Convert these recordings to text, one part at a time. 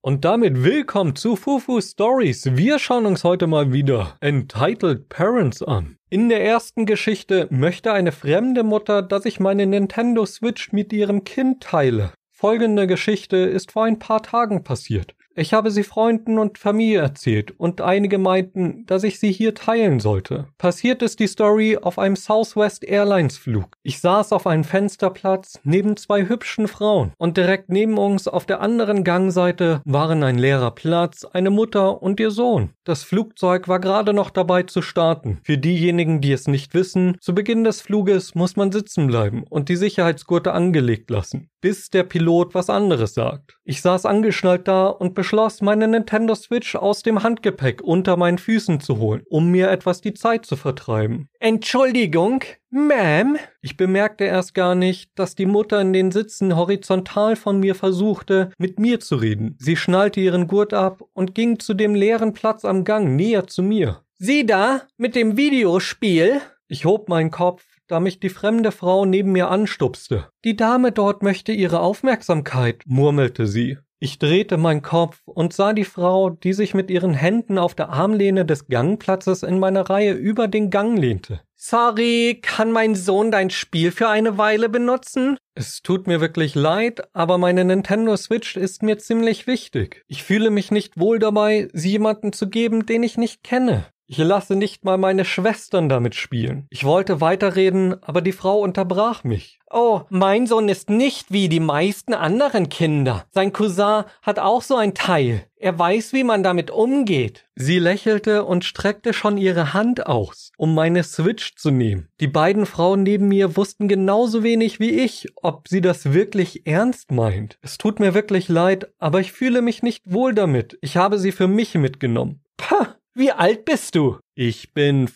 Und damit willkommen zu Fufu Stories. Wir schauen uns heute mal wieder Entitled Parents an. In der ersten Geschichte möchte eine fremde Mutter, dass ich meine Nintendo Switch mit ihrem Kind teile. Folgende Geschichte ist vor ein paar Tagen passiert. Ich habe sie Freunden und Familie erzählt und einige meinten, dass ich sie hier teilen sollte. Passiert ist die Story auf einem Southwest Airlines Flug. Ich saß auf einem Fensterplatz neben zwei hübschen Frauen und direkt neben uns auf der anderen Gangseite waren ein leerer Platz, eine Mutter und ihr Sohn. Das Flugzeug war gerade noch dabei zu starten. Für diejenigen, die es nicht wissen, zu Beginn des Fluges muss man sitzen bleiben und die Sicherheitsgurte angelegt lassen, bis der Pilot was anderes sagt. Ich saß angeschnallt da und beschloss, meine Nintendo Switch aus dem Handgepäck unter meinen Füßen zu holen, um mir etwas die Zeit zu vertreiben. Entschuldigung, Ma'am? Ich bemerkte erst gar nicht, dass die Mutter in den Sitzen horizontal von mir versuchte, mit mir zu reden. Sie schnallte ihren Gurt ab und ging zu dem leeren Platz am Gang näher zu mir. Sie da, mit dem Videospiel? Ich hob meinen Kopf, da mich die fremde Frau neben mir anstupste. Die Dame dort möchte ihre Aufmerksamkeit, murmelte sie. Ich drehte meinen Kopf und sah die Frau, die sich mit ihren Händen auf der Armlehne des Gangplatzes in meiner Reihe über den Gang lehnte. Sorry, kann mein Sohn dein Spiel für eine Weile benutzen? Es tut mir wirklich leid, aber meine Nintendo Switch ist mir ziemlich wichtig. Ich fühle mich nicht wohl dabei, sie jemandem zu geben, den ich nicht kenne. Ich lasse nicht mal meine Schwestern damit spielen. Ich wollte weiterreden, aber die Frau unterbrach mich. Oh, mein Sohn ist nicht wie die meisten anderen Kinder. Sein Cousin hat auch so ein Teil. Er weiß, wie man damit umgeht. Sie lächelte und streckte schon ihre Hand aus, um meine Switch zu nehmen. Die beiden Frauen neben mir wussten genauso wenig wie ich, ob sie das wirklich ernst meint. Es tut mir wirklich leid, aber ich fühle mich nicht wohl damit. Ich habe sie für mich mitgenommen. Pah! Wie alt bist du? Ich bin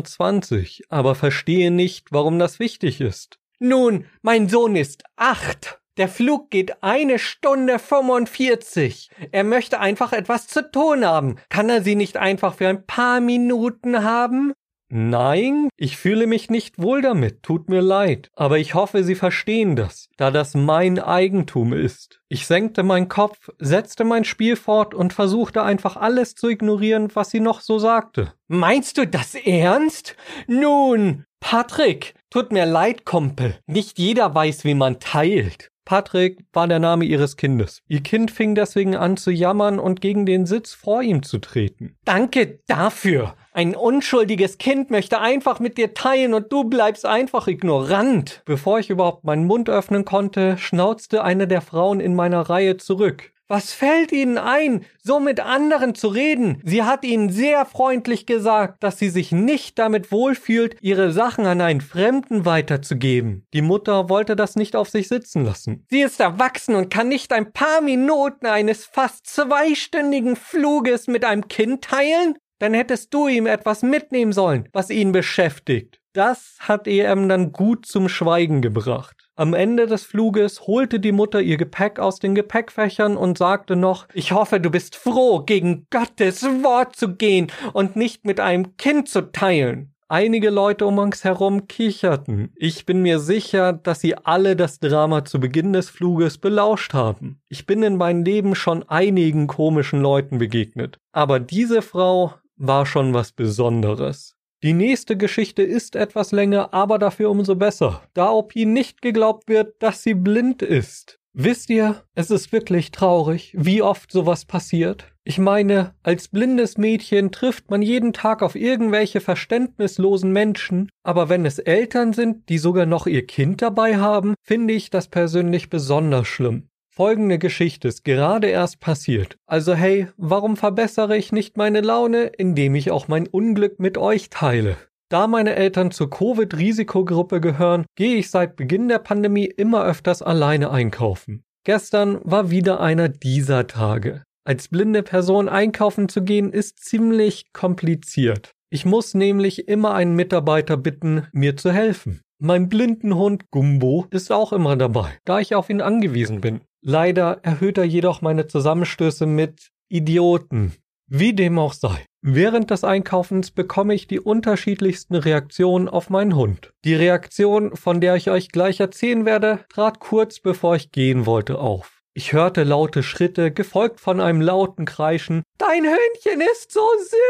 25, aber verstehe nicht, warum das wichtig ist. Nun, mein Sohn ist 8. Der Flug geht 1 Stunde 45. Er möchte einfach etwas zu tun haben. Kann er sie nicht einfach für ein paar Minuten haben? Nein, ich fühle mich nicht wohl damit, tut mir leid, aber ich hoffe, Sie verstehen das, da das mein Eigentum ist. Ich senkte meinen Kopf, setzte mein Spiel fort und versuchte einfach alles zu ignorieren, was sie noch so sagte. Meinst du das ernst? Nun, Patrick, tut mir leid, Kumpel, nicht jeder weiß, wie man teilt. Patrick war der Name ihres Kindes. Ihr Kind fing deswegen an zu jammern und gegen den Sitz vor ihm zu treten. Danke dafür. Ein unschuldiges Kind möchte einfach mit dir teilen und du bleibst einfach ignorant. Bevor ich überhaupt meinen Mund öffnen konnte, schnauzte eine der Frauen in meiner Reihe zurück. Was fällt Ihnen ein, so mit anderen zu reden? Sie hat Ihnen sehr freundlich gesagt, dass sie sich nicht damit wohlfühlt, ihre Sachen an einen Fremden weiterzugeben. Die Mutter wollte das nicht auf sich sitzen lassen. Sie ist erwachsen und kann nicht ein paar Minuten eines fast 2-stündigen Fluges mit einem Kind teilen? Dann hättest du ihm etwas mitnehmen sollen, was ihn beschäftigt. Das hat EM dann gut zum Schweigen gebracht. Am Ende des Fluges holte die Mutter ihr Gepäck aus den Gepäckfächern und sagte noch, ich hoffe, du bist froh, gegen Gottes Wort zu gehen und nicht mit einem Kind zu teilen. Einige Leute um uns herum kicherten. Ich bin mir sicher, dass sie alle das Drama zu Beginn des Fluges belauscht haben. Ich bin in meinem Leben schon einigen komischen Leuten begegnet. Aber diese Frau war schon was Besonderes. Die nächste Geschichte ist etwas länger, aber dafür umso besser, da OP nicht geglaubt wird, dass sie blind ist. Wisst ihr, es ist wirklich traurig, wie oft sowas passiert. Ich meine, als blindes Mädchen trifft man jeden Tag auf irgendwelche verständnislosen Menschen, aber wenn es Eltern sind, die sogar noch ihr Kind dabei haben, finde ich das persönlich besonders schlimm. Folgende Geschichte ist gerade erst passiert. Also hey, warum verbessere ich nicht meine Laune, indem ich auch mein Unglück mit euch teile? Da meine Eltern zur Covid-Risikogruppe gehören, gehe ich seit Beginn der Pandemie immer öfters alleine einkaufen. Gestern war wieder einer dieser Tage. Als blinde Person einkaufen zu gehen, ist ziemlich kompliziert. Ich muss nämlich immer einen Mitarbeiter bitten, mir zu helfen. Mein blinden Hund Gumbo ist auch immer dabei, da ich auf ihn angewiesen bin. Leider erhöht er jedoch meine Zusammenstöße mit Idioten. Wie dem auch sei. Während des Einkaufens bekomme ich die unterschiedlichsten Reaktionen auf meinen Hund. Die Reaktion, von der ich euch gleich erzählen werde, trat kurz bevor ich gehen wollte auf. Ich hörte laute Schritte, gefolgt von einem lauten Kreischen. »Dein Hündchen ist so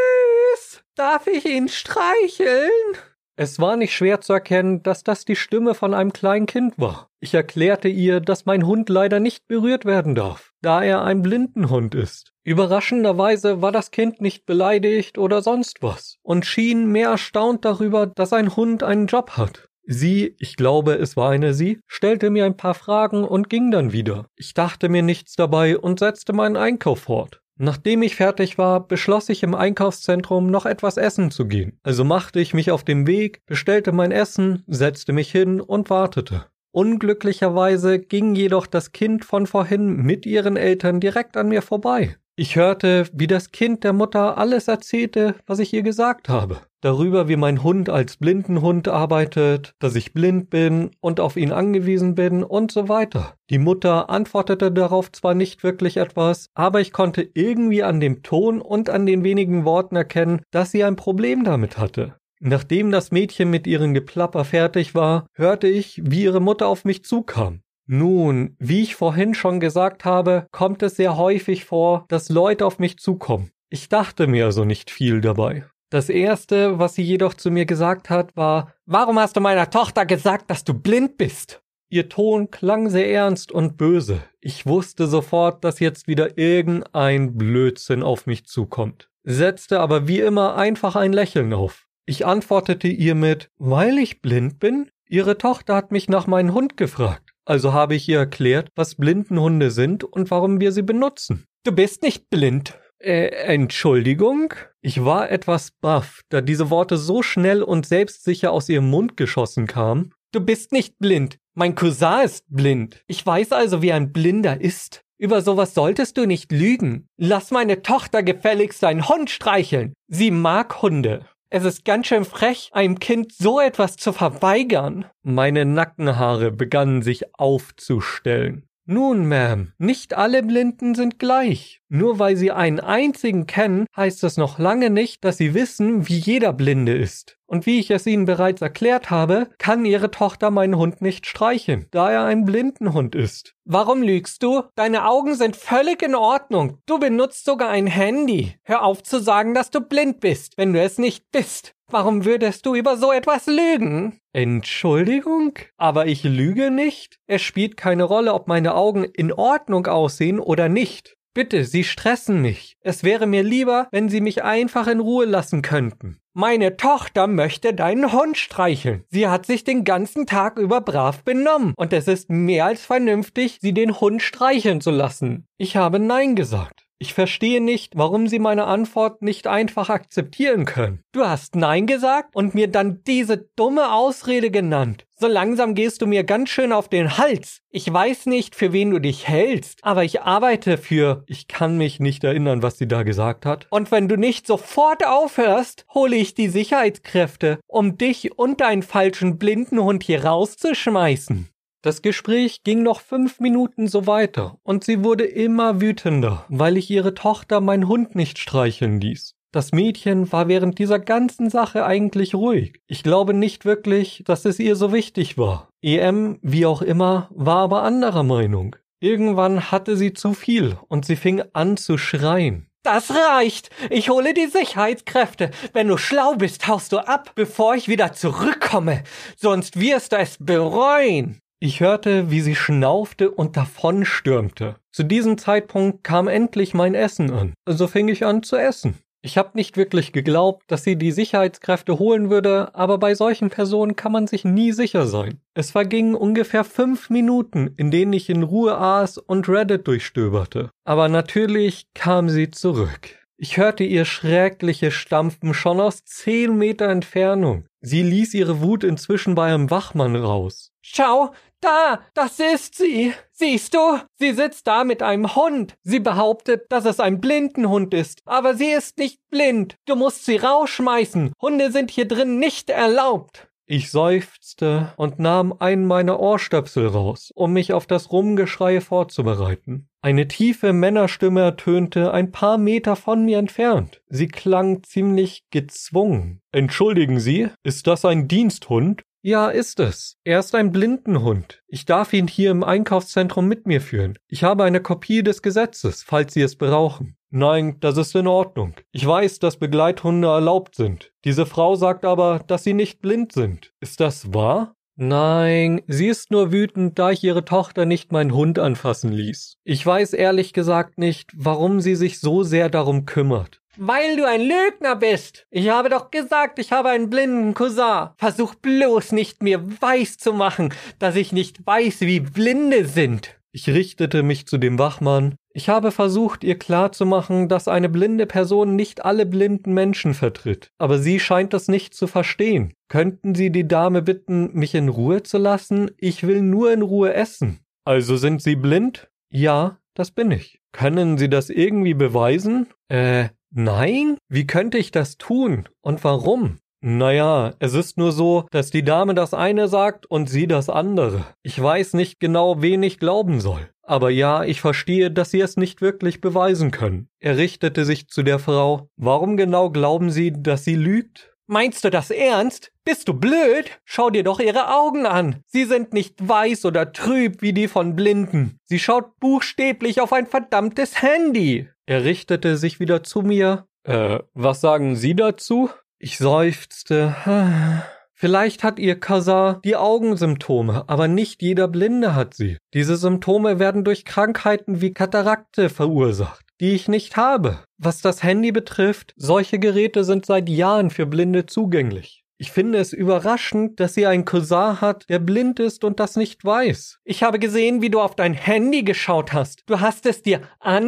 süß! Darf ich ihn streicheln?« Es war nicht schwer zu erkennen, dass das die Stimme von einem kleinen Kind war. Ich erklärte ihr, dass mein Hund leider nicht berührt werden darf, da er ein Blindenhund ist. Überraschenderweise war das Kind nicht beleidigt oder sonst was und schien mehr erstaunt darüber, dass ein Hund einen Job hat. Sie, ich glaube, es war eine sie, stellte mir ein paar Fragen und ging dann wieder. Ich dachte mir nichts dabei und setzte meinen Einkauf fort. Nachdem ich fertig war, beschloss ich im Einkaufszentrum noch etwas essen zu gehen. Also machte ich mich auf den Weg, bestellte mein Essen, setzte mich hin und wartete. Unglücklicherweise ging jedoch das Kind von vorhin mit ihren Eltern direkt an mir vorbei. Ich hörte, wie das Kind der Mutter alles erzählte, was ich ihr gesagt habe. Darüber, wie mein Hund als Blindenhund arbeitet, dass ich blind bin und auf ihn angewiesen bin und so weiter. Die Mutter antwortete darauf zwar nicht wirklich etwas, aber ich konnte irgendwie an dem Ton und an den wenigen Worten erkennen, dass sie ein Problem damit hatte. Nachdem das Mädchen mit ihrem Geplapper fertig war, hörte ich, wie ihre Mutter auf mich zukam. Nun, wie ich vorhin schon gesagt habe, kommt es sehr häufig vor, dass Leute auf mich zukommen. Ich dachte mir also nicht viel dabei. Das Erste, was sie jedoch zu mir gesagt hat, war: »Warum hast du meiner Tochter gesagt, dass du blind bist?« Ihr Ton klang sehr ernst und böse. Ich wusste sofort, dass jetzt wieder irgendein Blödsinn auf mich zukommt, setzte aber wie immer einfach ein Lächeln auf. Ich antwortete ihr mit: »Weil ich blind bin? Ihre Tochter hat mich nach meinem Hund gefragt. Also habe ich ihr erklärt, was Blindenhunde sind und warum wir sie benutzen.« »Du bist nicht blind.« Entschuldigung? Ich war etwas baff, da diese Worte so schnell und selbstsicher aus ihrem Mund geschossen kamen. »Du bist nicht blind. Mein Cousin ist blind. Ich weiß also, wie ein Blinder ist. Über sowas solltest du nicht lügen. Lass meine Tochter gefälligst deinen Hund streicheln. Sie mag Hunde. Es ist ganz schön frech, einem Kind so etwas zu verweigern.« Meine Nackenhaare begannen sich aufzustellen. »Nun, Ma'am, nicht alle Blinden sind gleich. Nur weil Sie einen einzigen kennen, heißt das noch lange nicht, dass Sie wissen, wie jeder Blinde ist. Und wie ich es Ihnen bereits erklärt habe, kann Ihre Tochter meinen Hund nicht streicheln, da er ein Blindenhund ist.« »Warum lügst du? Deine Augen sind völlig in Ordnung. Du benutzt sogar ein Handy. Hör auf zu sagen, dass du blind bist, wenn du es nicht bist. Warum würdest du über so etwas lügen?« Entschuldigung, aber ich lüge nicht. Es spielt keine Rolle, ob meine Augen in Ordnung aussehen oder nicht. Bitte, Sie stressen mich. Es wäre mir lieber, wenn Sie mich einfach in Ruhe lassen könnten. Meine Tochter möchte deinen Hund streicheln. Sie hat sich den ganzen Tag über brav benommen und es ist mehr als vernünftig, sie den Hund streicheln zu lassen. Ich habe Nein gesagt. Ich verstehe nicht, warum Sie meine Antwort nicht einfach akzeptieren können. Du hast Nein gesagt und mir dann diese dumme Ausrede genannt. So langsam gehst du mir ganz schön auf den Hals. Ich weiß nicht, für wen du dich hältst, aber ich arbeite für... Ich kann mich nicht erinnern, was sie da gesagt hat. Und wenn du nicht sofort aufhörst, hole ich die Sicherheitskräfte, um dich und deinen falschen Blindenhund hier rauszuschmeißen. Das Gespräch ging noch 5 Minuten so weiter und sie wurde immer wütender, weil ich ihre Tochter meinen Hund nicht streicheln ließ. Das Mädchen war während dieser ganzen Sache eigentlich ruhig. Ich glaube nicht wirklich, dass es ihr so wichtig war. Wie auch immer, war aber anderer Meinung. Irgendwann hatte sie zu viel und sie fing an zu schreien. Das reicht! Ich hole die Sicherheitskräfte. Wenn du schlau bist, haust du ab, bevor ich wieder zurückkomme. Sonst wirst du es bereuen. Ich hörte, wie sie schnaufte und davonstürmte. Zu diesem Zeitpunkt kam endlich mein Essen an, also fing ich an zu essen. Ich habe nicht wirklich geglaubt, dass sie die Sicherheitskräfte holen würde, aber bei solchen Personen kann man sich nie sicher sein. Es vergingen ungefähr 5 Minuten, in denen ich in Ruhe aß und Reddit durchstöberte. Aber natürlich kam sie zurück. Ich hörte ihr schreckliches Stampfen schon aus 10 Meter Entfernung. Sie ließ ihre Wut inzwischen bei einem Wachmann raus. Schau, da, das ist sie. Siehst du? Sie sitzt da mit einem Hund. Sie behauptet, dass es ein Blindenhund ist, aber sie ist nicht blind. Du musst sie rausschmeißen. Hunde sind hier drin nicht erlaubt. Ich seufzte und nahm einen meiner Ohrstöpsel raus, um mich auf das Rumgeschrei vorzubereiten. Eine tiefe Männerstimme ertönte ein paar Meter von mir entfernt. Sie klang ziemlich gezwungen. Entschuldigen Sie, ist das ein Diensthund? Ja, ist es. Er ist ein Blindenhund. Ich darf ihn hier im Einkaufszentrum mit mir führen. Ich habe eine Kopie des Gesetzes, falls Sie es brauchen. Nein, das ist in Ordnung. Ich weiß, dass Begleithunde erlaubt sind. Diese Frau sagt aber, dass sie nicht blind sind. Ist das wahr? Nein, sie ist nur wütend, da ich ihre Tochter nicht meinen Hund anfassen ließ. Ich weiß ehrlich gesagt nicht, warum sie sich so sehr darum kümmert. Weil du ein Lügner bist. Ich habe doch gesagt, ich habe einen blinden Cousin. Versuch bloß nicht, mir weiszumachen, dass ich nicht weiß, wie Blinde sind. Ich richtete mich zu dem Wachmann. Ich habe versucht, ihr klarzumachen, dass eine blinde Person nicht alle blinden Menschen vertritt. Aber sie scheint das nicht zu verstehen. Könnten Sie die Dame bitten, mich in Ruhe zu lassen? Ich will nur in Ruhe essen. Also sind Sie blind? Ja, das bin ich. Können Sie das irgendwie beweisen? Nein? Wie könnte ich das tun? Und warum? Naja, es ist nur so, dass die Dame das eine sagt und sie das andere. Ich weiß nicht genau, wen ich glauben soll. Aber ja, ich verstehe, dass Sie es nicht wirklich beweisen können. Er richtete sich zu der Frau. Warum genau glauben Sie, dass sie lügt? Meinst du das ernst? Bist du blöd? Schau dir doch ihre Augen an. Sie sind nicht weiß oder trüb wie die von Blinden. Sie schaut buchstäblich auf ein verdammtes Handy. Er richtete sich wieder zu mir. Was sagen Sie dazu? Ich seufzte. Vielleicht hat ihr Cousin die Augensymptome, aber nicht jeder Blinde hat sie. Diese Symptome werden durch Krankheiten wie Katarakte verursacht, die ich nicht habe. Was das Handy betrifft, solche Geräte sind seit Jahren für Blinde zugänglich. Ich finde es überraschend, dass sie einen Cousin hat, der blind ist und das nicht weiß. Ich habe gesehen, wie du auf dein Handy geschaut hast. Du hast es dir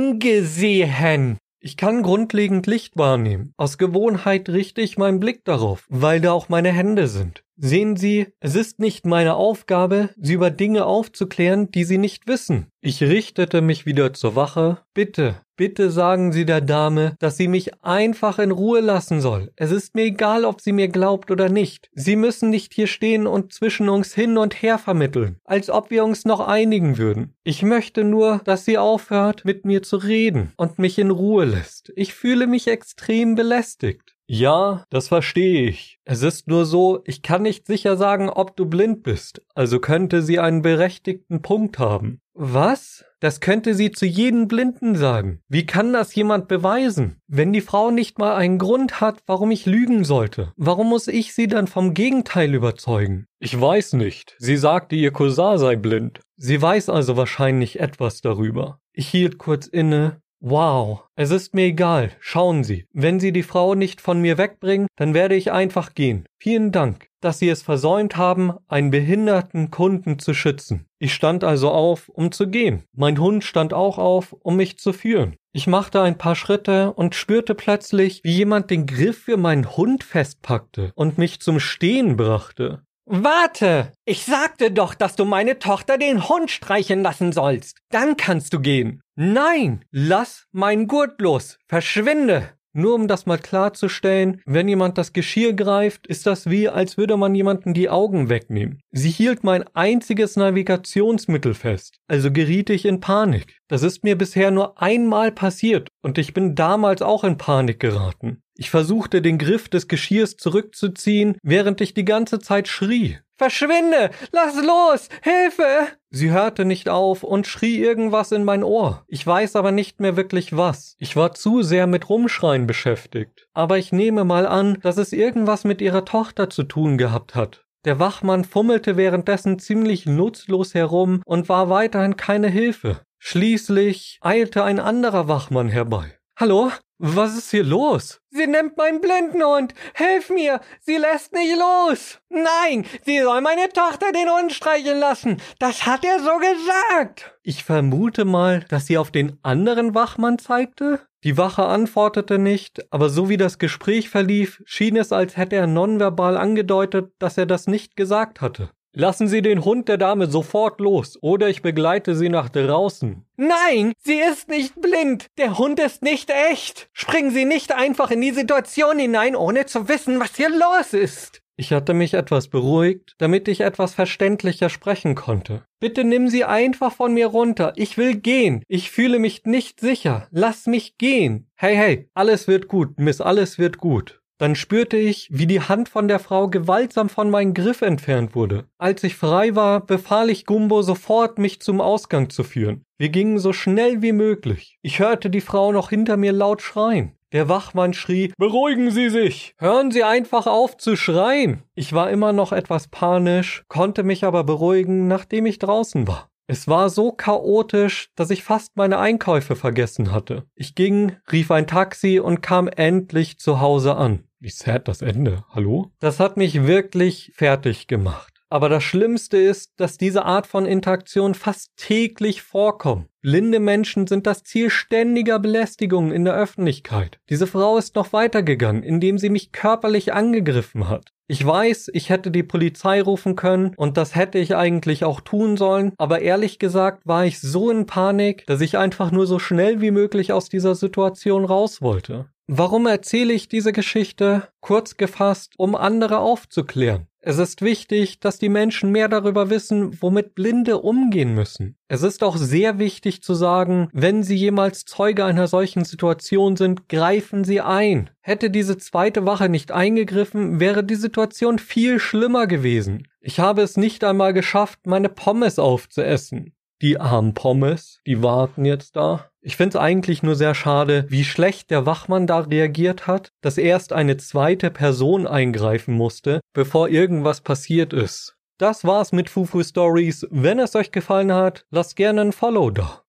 angesehen. Ich kann grundlegend Licht wahrnehmen. Aus Gewohnheit richte ich meinen Blick darauf, weil da auch meine Hände sind. Sehen Sie, es ist nicht meine Aufgabe, Sie über Dinge aufzuklären, die Sie nicht wissen. Ich richtete mich wieder zur Wache. Bitte sagen Sie der Dame, dass sie mich einfach in Ruhe lassen soll. Es ist mir egal, ob sie mir glaubt oder nicht. Sie müssen nicht hier stehen und zwischen uns hin und her vermitteln, als ob wir uns noch einigen würden. Ich möchte nur, dass sie aufhört, mit mir zu reden und mich in Ruhe lässt. Ich fühle mich extrem belästigt. Ja, das verstehe ich. Es ist nur so, ich kann nicht sicher sagen, ob du blind bist. Also könnte sie einen berechtigten Punkt haben. Was? Das könnte sie zu jedem Blinden sagen. Wie kann das jemand beweisen? Wenn die Frau nicht mal einen Grund hat, warum ich lügen sollte, warum muss ich sie dann vom Gegenteil überzeugen? Ich weiß nicht. Sie sagte, ihr Cousin sei blind. Sie weiß also wahrscheinlich etwas darüber. Ich hielt kurz inne. Wow, es ist mir egal. Schauen Sie, wenn Sie die Frau nicht von mir wegbringen, dann werde ich einfach gehen. Vielen Dank, dass Sie es versäumt haben, einen behinderten Kunden zu schützen. Ich stand also auf, um zu gehen. Mein Hund stand auch auf, um mich zu führen. Ich machte ein paar Schritte und spürte plötzlich, wie jemand den Griff für meinen Hund festpackte und mich zum Stehen brachte. Warte! Ich sagte doch, dass du meine Tochter den Hund streicheln lassen sollst. Dann kannst du gehen. Nein! Lass meinen Gurt los! Verschwinde! Nur um das mal klarzustellen, wenn jemand das Geschirr greift, ist das wie, als würde man jemanden die Augen wegnehmen. Sie hielt mein einziges Navigationsmittel fest, also geriet ich in Panik. Das ist mir bisher nur einmal passiert und ich bin damals auch in Panik geraten. Ich versuchte, den Griff des Geschirrs zurückzuziehen, während ich die ganze Zeit schrie. Verschwinde! Lass los! Hilfe! Sie hörte nicht auf und schrie irgendwas in mein Ohr. Ich weiß aber nicht mehr wirklich was. Ich war zu sehr mit Rumschreien beschäftigt. Aber ich nehme mal an, dass es irgendwas mit ihrer Tochter zu tun gehabt hat. Der Wachmann fummelte währenddessen ziemlich nutzlos herum und war weiterhin keine Hilfe. Schließlich eilte ein anderer Wachmann herbei. Hallo? Was ist hier los? Sie nimmt meinen Blindenhund. Hilf mir! Sie lässt nicht los! Nein! Sie soll meine Tochter den Hund streicheln lassen! Das hat er so gesagt! Ich vermute mal, dass sie auf den anderen Wachmann zeigte? Die Wache antwortete nicht, aber so wie das Gespräch verlief, schien es, als hätte er nonverbal angedeutet, dass er das nicht gesagt hatte. Lassen Sie den Hund der Dame sofort los, oder ich begleite Sie nach draußen. Nein, sie ist nicht blind. Der Hund ist nicht echt. Springen Sie nicht einfach in die Situation hinein, ohne zu wissen, was hier los ist. Ich hatte mich etwas beruhigt, damit ich etwas verständlicher sprechen konnte. Bitte nimm sie einfach von mir runter. Ich will gehen. Ich fühle mich nicht sicher. Lass mich gehen. Hey, alles wird gut, Miss, alles wird gut. Dann spürte ich, wie die Hand von der Frau gewaltsam von meinem Griff entfernt wurde. Als ich frei war, befahl ich Gumbo sofort, mich zum Ausgang zu führen. Wir gingen so schnell wie möglich. Ich hörte die Frau noch hinter mir laut schreien. Der Wachmann schrie, beruhigen Sie sich! Hören Sie einfach auf zu schreien! Ich war immer noch etwas panisch, konnte mich aber beruhigen, nachdem ich draußen war. Es war so chaotisch, dass ich fast meine Einkäufe vergessen hatte. Ich ging, rief ein Taxi und kam endlich zu Hause an. Wie sad das Ende, hallo? Das hat mich wirklich fertig gemacht. Aber das Schlimmste ist, dass diese Art von Interaktion fast täglich vorkommt. Blinde Menschen sind das Ziel ständiger Belästigungen in der Öffentlichkeit. Diese Frau ist noch weitergegangen, indem sie mich körperlich angegriffen hat. Ich weiß, ich hätte die Polizei rufen können und das hätte ich eigentlich auch tun sollen, aber ehrlich gesagt war ich so in Panik, dass ich einfach nur so schnell wie möglich aus dieser Situation raus wollte. Warum erzähle ich diese Geschichte? Kurz gefasst, um andere aufzuklären. Es ist wichtig, dass die Menschen mehr darüber wissen, womit Blinde umgehen müssen. Es ist auch sehr wichtig zu sagen, wenn sie jemals Zeuge einer solchen Situation sind, greifen sie ein. Hätte diese zweite Wache nicht eingegriffen, wäre die Situation viel schlimmer gewesen. Ich habe es nicht einmal geschafft, meine Pommes aufzuessen. Die armen Pommes, die warten jetzt da. Ich finde es eigentlich nur sehr schade, wie schlecht der Wachmann da reagiert hat, dass erst eine zweite Person eingreifen musste, bevor irgendwas passiert ist. Das war's mit Fufu Stories. Wenn es euch gefallen hat, lasst gerne ein Follow da.